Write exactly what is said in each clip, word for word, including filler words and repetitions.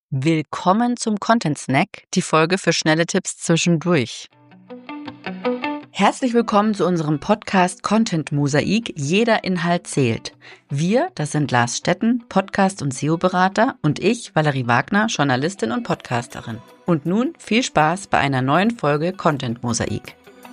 Willkommen zum Content Snack, die Folge für schnelle Tipps zwischendurch. Herzlich willkommen zu unserem Podcast Content Mosaik. Jeder Inhalt zählt. Wir, das sind Lars Stetten, Podcast- und S E O-Berater, und ich, Valerie Wagner, Journalistin und Podcasterin. Und nun viel Spaß bei einer neuen Folge Content Mosaik.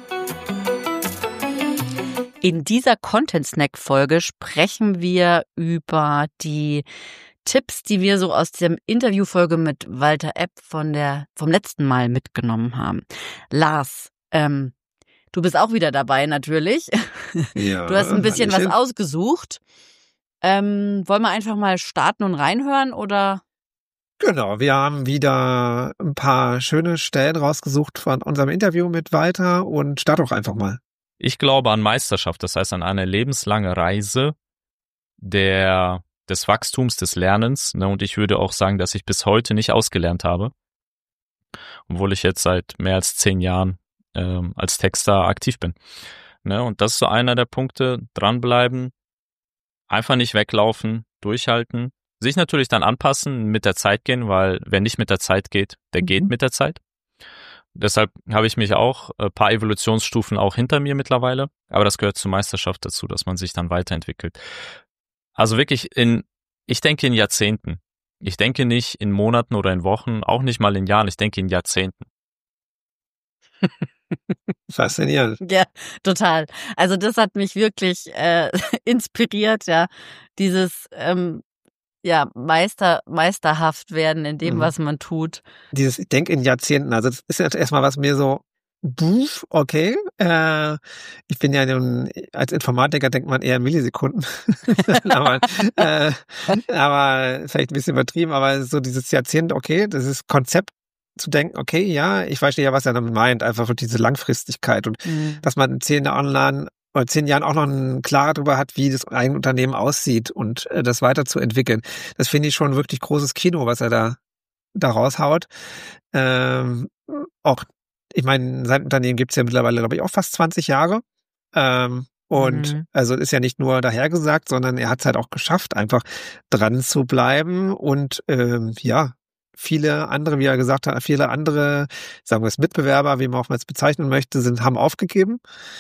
In dieser Content Snack Folge sprechen wir über die Tipps, die wir so aus der Interviewfolge mit Walter Epp von der, vom letzten Mal mitgenommen haben. Lars, ähm, du bist auch wieder dabei natürlich. Ja, du hast ein bisschen Hallöchen. was ausgesucht. Ähm, wollen wir einfach mal starten und reinhören oder? Genau, wir haben wieder ein paar schöne Stellen rausgesucht von unserem Interview mit Walter und start doch einfach mal. Ich glaube an Meisterschaft, das heißt an eine lebenslange Reise der des Wachstums, des Lernens. Ne? Und ich würde auch sagen, dass ich bis heute nicht ausgelernt habe, obwohl ich jetzt seit mehr als zehn Jahren ähm, als Texter aktiv bin. Ne? Und das ist so einer der Punkte, dranbleiben, einfach nicht weglaufen, durchhalten, sich natürlich dann anpassen, mit der Zeit gehen, weil wer nicht mit der Zeit geht, der mhm. geht mit der Zeit. Deshalb habe ich mich auch ein paar Evolutionsstufen auch hinter mir mittlerweile, aber das gehört zur Meisterschaft dazu, dass man sich dann weiterentwickelt. Also wirklich in, ich denke in Jahrzehnten. Ich denke nicht in Monaten oder in Wochen, auch nicht mal in Jahren, ich denke in Jahrzehnten. Faszinierend. Ja, total. Also das hat mich wirklich äh, inspiriert, ja, dieses ähm, ja Meister meisterhaft werden in dem, mhm. was man tut. Dieses, ich denke in Jahrzehnten, also das ist jetzt erstmal, was mir so, buff, okay, äh, ich bin ja nun, als Informatiker denkt man eher in Millisekunden, aber, äh, aber vielleicht ein bisschen übertrieben, aber so dieses Jahrzehnt, okay, das ist Konzept, zu denken, okay, ja, ich weiß nicht ja, was er damit meint, einfach für diese Langfristigkeit und mhm. dass man in zehn Jahren oder zehn Jahren auch noch ein klar darüber hat, wie das eigene Unternehmen aussieht und äh, das weiterzuentwickeln. Das finde ich schon wirklich großes Kino, was er da da raushaut. Ähm, auch, ich meine, sein Unternehmen gibt's ja mittlerweile, glaube ich, auch fast zwanzig Jahre. Ähm, und mhm. also ist ja nicht nur dahergesagt, sondern er hat es halt auch geschafft, einfach dran zu bleiben und ähm, ja, viele andere, wie er gesagt hat, viele andere, sagen wir es Mitbewerber, wie man auch mal es bezeichnen möchte, sind, haben aufgegeben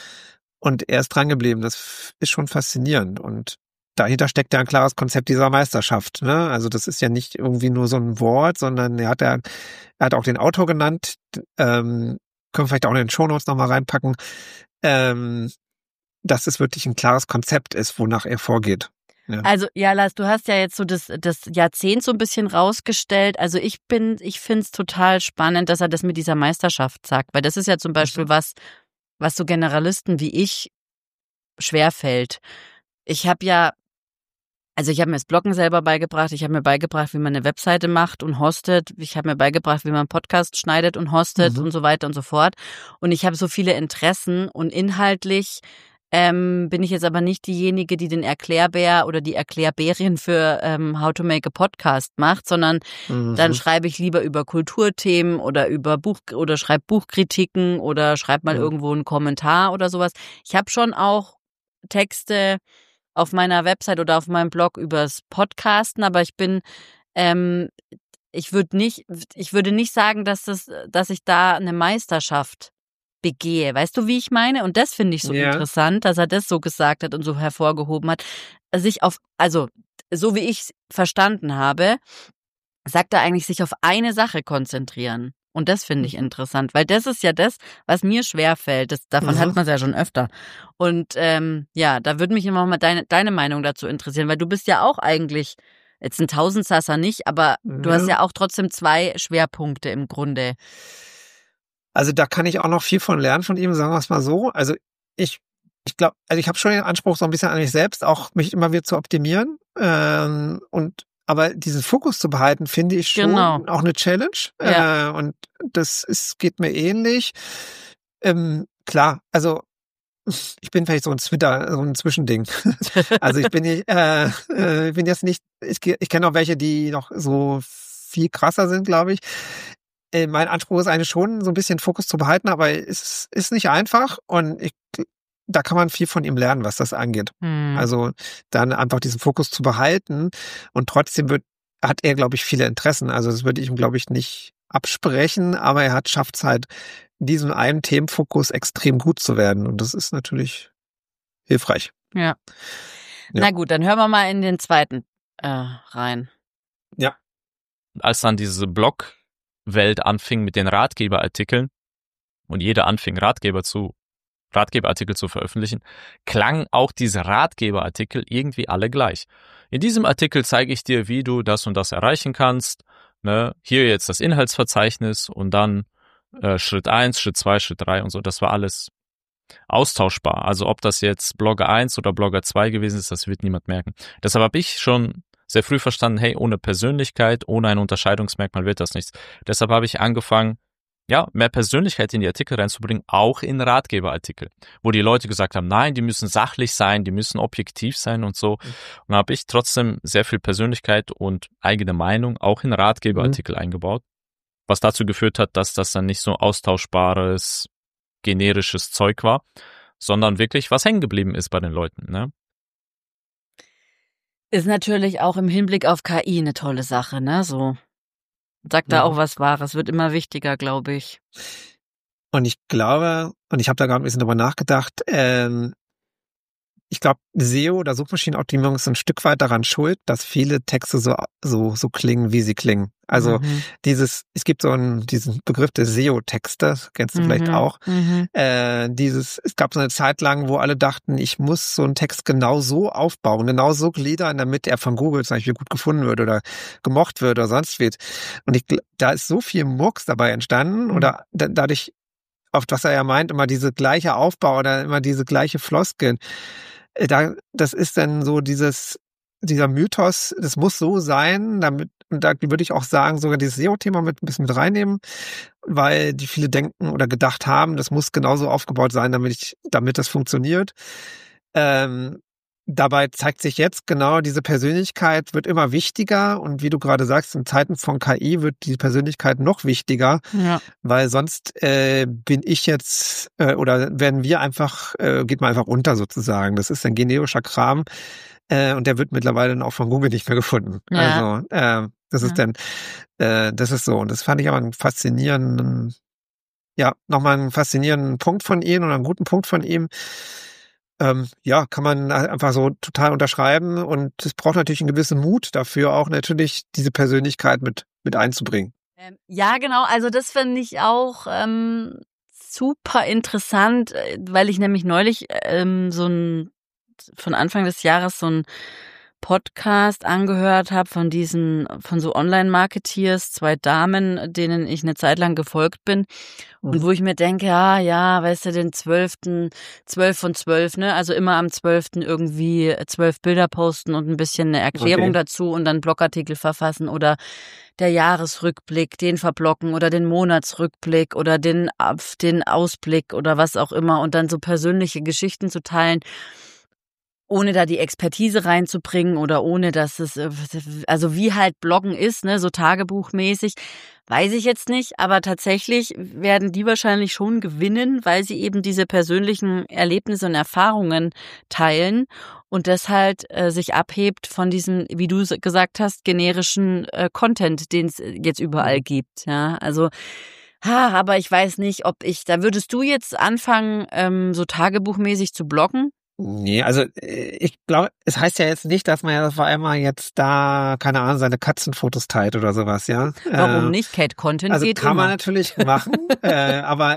und er ist dran geblieben. Das ist schon faszinierend und dahinter steckt ja ein klares Konzept dieser Meisterschaft. Ne? Also das ist ja nicht irgendwie nur so ein Wort, sondern er hat ja, er hat auch den Autor genannt, ähm, können wir vielleicht auch in den Shownotes nochmal reinpacken, ähm, dass es wirklich ein klares Konzept ist, wonach er vorgeht. Ja. Also, ja, Lars, du hast ja jetzt so das, das Jahrzehnt so ein bisschen rausgestellt. Also ich bin, ich find's total spannend, dass er das mit dieser Meisterschaft sagt, weil das ist ja zum Beispiel was, was so Generalisten wie ich schwerfällt. Ich habe ja, also ich habe mir das Bloggen selber beigebracht, ich habe mir beigebracht, wie man eine Webseite macht und hostet, ich habe mir beigebracht, wie man einen Podcast schneidet und hostet mhm. und so weiter und so fort. Und ich habe so viele Interessen und inhaltlich Ähm, bin ich jetzt aber nicht diejenige, die den Erklärbär oder die Erklärbärin für ähm, How to Make a Podcast macht, sondern mhm. dann schreibe ich lieber über Kulturthemen oder über Buch oder schreibe Buchkritiken oder schreibe mal mhm. irgendwo einen Kommentar oder sowas. Ich habe schon auch Texte auf meiner Website oder auf meinem Blog übers Podcasten, aber ich bin ähm, ich würde nicht ich würde nicht sagen, dass das dass ich da eine Meisterschaft begehe. Weißt du, wie ich meine? Und das finde ich so ja. interessant, dass er das so gesagt hat und so hervorgehoben hat. Sich auf, also so wie ich es verstanden habe, sagt er eigentlich, sich auf eine Sache konzentrieren. Und das finde ich interessant, weil das ist ja das, was mir schwerfällt. Das, davon mhm. hat man es ja schon öfter. Und ähm, ja, da würde mich immer mal deine, deine Meinung dazu interessieren, weil du bist ja auch eigentlich, jetzt ein Tausendsasser nicht, aber ja. du hast ja auch trotzdem zwei Schwerpunkte im Grunde. Also da kann ich auch noch viel von lernen von ihm, sagen wir es mal so. Also ich, ich glaube, also ich habe schon den Anspruch, so ein bisschen an mich selbst, auch mich immer wieder zu optimieren. Ähm, und aber diesen Fokus zu behalten, finde ich schon genau. auch eine Challenge. Ja. Äh, und das ist, geht mir ähnlich. Ähm, klar, also ich bin vielleicht so ein Twitter, so ein Zwischending. Also ich bin nicht, äh, äh, ich bin jetzt nicht, ich, ich kenne auch welche, die noch so viel krasser sind, glaube ich. Mein Anspruch ist eigentlich schon, so ein bisschen Fokus zu behalten, aber es ist nicht einfach und ich, da kann man viel von ihm lernen, was das angeht. Hm. Also dann einfach diesen Fokus zu behalten und trotzdem wird hat er, glaube ich, viele Interessen. Also das würde ich ihm, glaube ich, nicht absprechen, aber er hat schafft es halt, in diesem einen Themenfokus extrem gut zu werden. Und das ist natürlich hilfreich. Ja. Ja. Na gut, dann hören wir mal in den zweiten äh, rein. Ja. Als dann diese Blogwelt anfing mit den Ratgeberartikeln und jeder anfing, Ratgeber zu, Ratgeberartikel zu veröffentlichen, klangen auch diese Ratgeberartikel irgendwie alle gleich. In diesem Artikel zeige ich dir, wie du das und das erreichen kannst. Ne? Hier jetzt das Inhaltsverzeichnis und dann äh, Schritt eins, Schritt zwei, Schritt drei und so. Das war alles austauschbar. Also ob das jetzt Blogger eins oder Blogger zwei gewesen ist, das wird niemand merken. Deshalb habe ich schon sehr früh verstanden, hey, ohne Persönlichkeit, ohne ein Unterscheidungsmerkmal wird das nichts. Deshalb habe ich angefangen, ja, mehr Persönlichkeit in die Artikel reinzubringen, auch in Ratgeberartikel, wo die Leute gesagt haben, nein, die müssen sachlich sein, die müssen objektiv sein und so. Und da habe ich trotzdem sehr viel Persönlichkeit und eigene Meinung auch in Ratgeberartikel mhm. eingebaut, was dazu geführt hat, dass das dann nicht so austauschbares, generisches Zeug war, sondern wirklich was hängen geblieben ist bei den Leuten, ne? Ist natürlich auch im Hinblick auf K I eine tolle Sache, ne? So. Sagt da Ja. auch was Wahres, wird immer wichtiger, glaube ich. Und ich glaube, und ich habe da gerade ein bisschen drüber nachgedacht, ähm, ich glaube, S E O oder Suchmaschinenoptimierung ist ein Stück weit daran schuld, dass viele Texte so so so klingen, wie sie klingen. Also Mhm. dieses, es gibt so einen diesen Begriff des S E O-Texte, kennst du Mhm. vielleicht auch. Mhm. Äh, dieses, es gab so eine Zeit lang, wo alle dachten, ich muss so einen Text genau so aufbauen, genau so gliedern, damit er von Google zum Beispiel gut gefunden wird oder gemocht wird oder sonst wird. Und ich, da ist so viel Murks dabei entstanden Mhm. oder da, dadurch, oft was er ja meint, immer diese gleiche Aufbau oder immer diese gleiche Floskeln. Äh, Da, das ist dann so dieses, dieser Mythos, das muss so sein, damit, und da würde ich auch sagen, sogar dieses S E O-Thema mit ein bisschen mit reinnehmen, weil die viele denken oder gedacht haben, das muss genauso aufgebaut sein, damit ich, damit das funktioniert. Ähm, dabei zeigt sich jetzt genau, diese Persönlichkeit wird immer wichtiger und wie du gerade sagst, in Zeiten von K I wird die Persönlichkeit noch wichtiger, Ja. weil sonst äh, bin ich jetzt äh, oder werden wir einfach, äh, geht man einfach unter sozusagen. Das ist ein generischer Kram äh, und der wird mittlerweile dann auch von Google nicht mehr gefunden. Ja. Also äh, das ist Ja. dann, äh, das ist so und das fand ich aber einen faszinierenden, ja, nochmal einen faszinierenden Punkt von ihm oder einen guten Punkt von ihm. Ähm, ja, kann man einfach so total unterschreiben und es braucht natürlich einen gewissen Mut dafür, auch natürlich diese Persönlichkeit mit mit einzubringen. Ähm, ja, genau. Also das finde ich auch ähm, super interessant, äh, weil ich nämlich neulich ähm, so ein von Anfang des Jahres so ein Podcast angehört habe von diesen, von so Online-Marketeers, zwei Damen, denen ich eine Zeit lang gefolgt bin. Und wo ich mir denke, ja, ja, weißt du, den zwölften, zwölf von zwölf, ne? Also immer am zwölften irgendwie zwölf Bilder posten und ein bisschen eine Erklärung Okay. dazu und dann Blogartikel verfassen oder der Jahresrückblick, den verblocken oder den Monatsrückblick oder den, den Ausblick oder was auch immer und dann so persönliche Geschichten zu teilen, ohne da die Expertise reinzubringen oder ohne, dass es, also wie halt Bloggen ist, ne, so tagebuchmäßig, weiß ich jetzt nicht, aber tatsächlich werden die wahrscheinlich schon gewinnen, weil sie eben diese persönlichen Erlebnisse und Erfahrungen teilen und das halt äh, sich abhebt von diesem, wie du gesagt hast, generischen äh, Content, den es jetzt überall gibt, ja, also ha, aber ich weiß nicht, ob ich, da würdest du jetzt anfangen, ähm, so tagebuchmäßig zu bloggen? Nee, also äh, ich glaube, es heißt ja jetzt nicht, dass man ja auf einmal jetzt da, keine Ahnung, seine Katzenfotos teilt oder sowas, ja. Warum Äh, nicht? Kate Content Also geht kann immer. man natürlich machen, äh, aber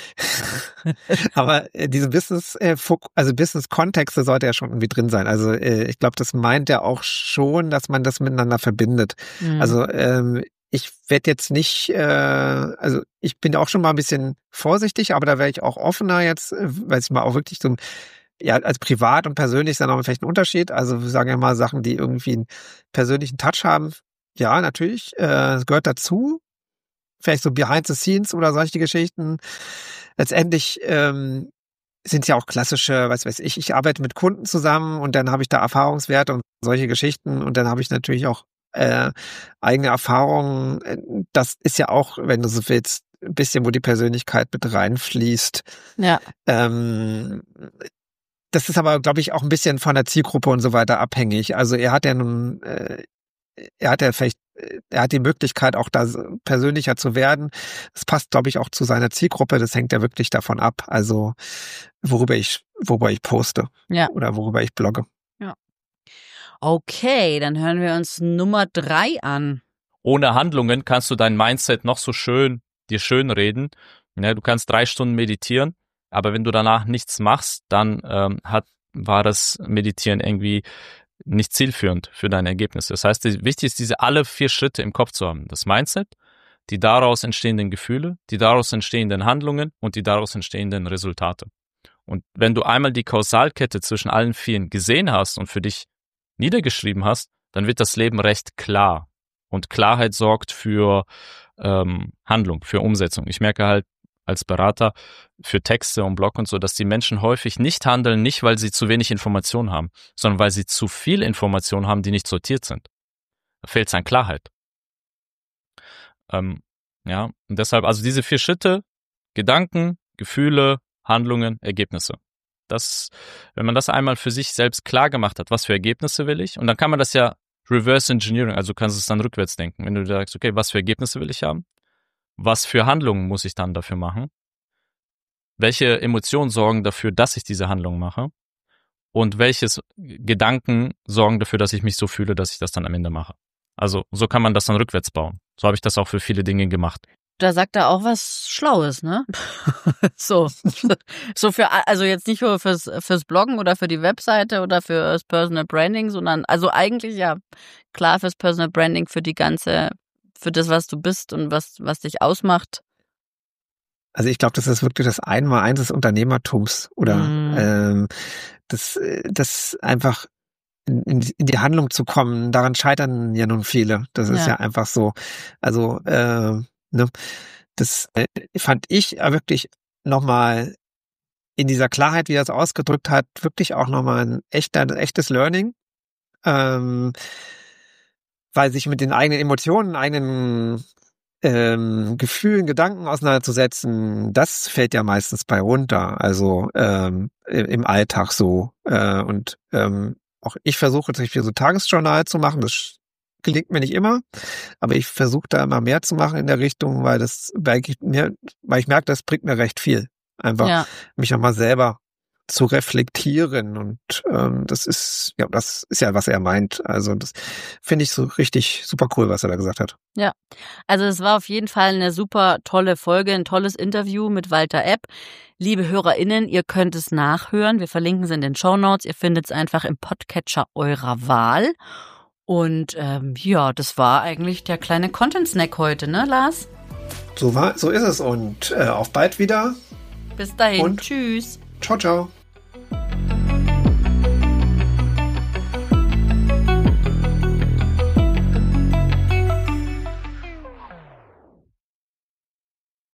aber äh, diese Business, äh, also Business-Kontexte sollte ja schon irgendwie drin sein. Also äh, ich glaube, das meint er auch schon, dass man das miteinander verbindet. Mhm. Also ähm, ich werde jetzt nicht, äh, also ich bin auch schon mal ein bisschen vorsichtig, aber da wäre ich auch offener jetzt, äh, weil ich mal auch wirklich so, ja, als privat und persönlich ist dann auch vielleicht ein Unterschied. Also wir sagen ja mal Sachen, die irgendwie einen persönlichen Touch haben. Ja, natürlich, äh, es gehört dazu. Vielleicht so behind the scenes oder solche Geschichten. Letztendlich ähm, sind es ja auch klassische, was weiß ich, ich arbeite mit Kunden zusammen und dann habe ich da Erfahrungswerte und solche Geschichten und dann habe ich natürlich auch äh, eigene Erfahrungen. Das ist ja auch, wenn du so willst, ein bisschen, wo die Persönlichkeit mit reinfließt. Ja. Ähm, das ist aber, glaube ich, auch ein bisschen von der Zielgruppe und so weiter abhängig. Also er hat ja nun, äh, er hat ja vielleicht, er hat die Möglichkeit, auch da persönlicher zu werden. Das passt, glaube ich, auch zu seiner Zielgruppe. Das hängt ja wirklich davon ab. Also, worüber ich, worüber ich poste. Ja. Oder worüber ich blogge. Ja. Okay, dann hören wir uns Nummer drei an. Ohne Handlungen kannst du dein Mindset noch so schön, dir schön reden. Ja, du kannst drei Stunden meditieren, aber wenn du danach nichts machst, dann ähm, hat, war das Meditieren irgendwie nicht zielführend für deine Ergebnisse. Das heißt, wichtig ist, diese alle vier Schritte im Kopf zu haben. Das Mindset, die daraus entstehenden Gefühle, die daraus entstehenden Handlungen und die daraus entstehenden Resultate. Und wenn du einmal die Kausalkette zwischen allen vieren gesehen hast und für dich niedergeschrieben hast, dann wird das Leben recht klar. Und Klarheit sorgt für ähm, Handlung, für Umsetzung. Ich merke halt als Berater für Texte und Blog und so, dass die Menschen häufig nicht handeln, nicht weil sie zu wenig Informationen haben, sondern weil sie zu viel Informationen haben, die nicht sortiert sind. Da fehlt es an Klarheit. Ähm, ja, und deshalb, also diese vier Schritte, Gedanken, Gefühle, Handlungen, Ergebnisse. Das, wenn man das einmal für sich selbst klar gemacht hat, was für Ergebnisse will ich, und dann kann man das ja Reverse Engineering, also du kannst es dann rückwärts denken. Wenn du sagst, okay, was für Ergebnisse will ich haben? Was für Handlungen muss ich dann dafür machen? Welche Emotionen sorgen dafür, dass ich diese Handlung mache? Und welches Gedanken sorgen dafür, dass ich mich so fühle, dass ich das dann am Ende mache? Also so kann man das dann rückwärts bauen. So habe ich das auch für viele Dinge gemacht. Da sagt er auch was Schlaues, ne? so, so für, also jetzt nicht nur fürs, fürs Bloggen oder für die Webseite oder fürs Personal Branding, sondern also eigentlich ja klar fürs Personal Branding, für die ganze, für das, was du bist und was, was dich ausmacht. Also ich glaube, das ist wirklich das Einmaleins des Unternehmertums oder mm. ähm, das, das einfach in, in die Handlung zu kommen. Daran scheitern ja nun viele. Das ist ja, ja einfach so. Also äh, ne, das äh, fand ich wirklich nochmal in dieser Klarheit, wie er es ausgedrückt hat, wirklich auch nochmal ein echter, ein echtes Learning. Ähm, weil sich mit den eigenen Emotionen, eigenen ähm, Gefühlen, Gedanken auseinanderzusetzen, das fällt ja meistens bei runter, also ähm, im Alltag so. Äh, und ähm, auch ich versuche zum Beispiel so Tagesjournal zu machen, das gelingt mir nicht immer, aber ich versuche da immer mehr zu machen in der Richtung, weil das, weil ich, mir, weil ich merke, das bringt mir recht viel. Einfach ja. mich nochmal selber zu reflektieren und ähm, das ist ja das ist ja was er meint. Also das finde ich so richtig super cool, was er da gesagt hat. Ja, also es war auf jeden Fall eine super tolle Folge, ein tolles Interview mit Walter Epp. Liebe HörerInnen, ihr könnt es nachhören. Wir verlinken es in den Shownotes. Ihr findet es einfach im Podcatcher eurer Wahl. Und ähm, ja, das war eigentlich der kleine Content-Snack heute, ne, Lars? So war, so ist es und äh, auf bald wieder. Bis dahin. Und tschüss. Ciao, ciao.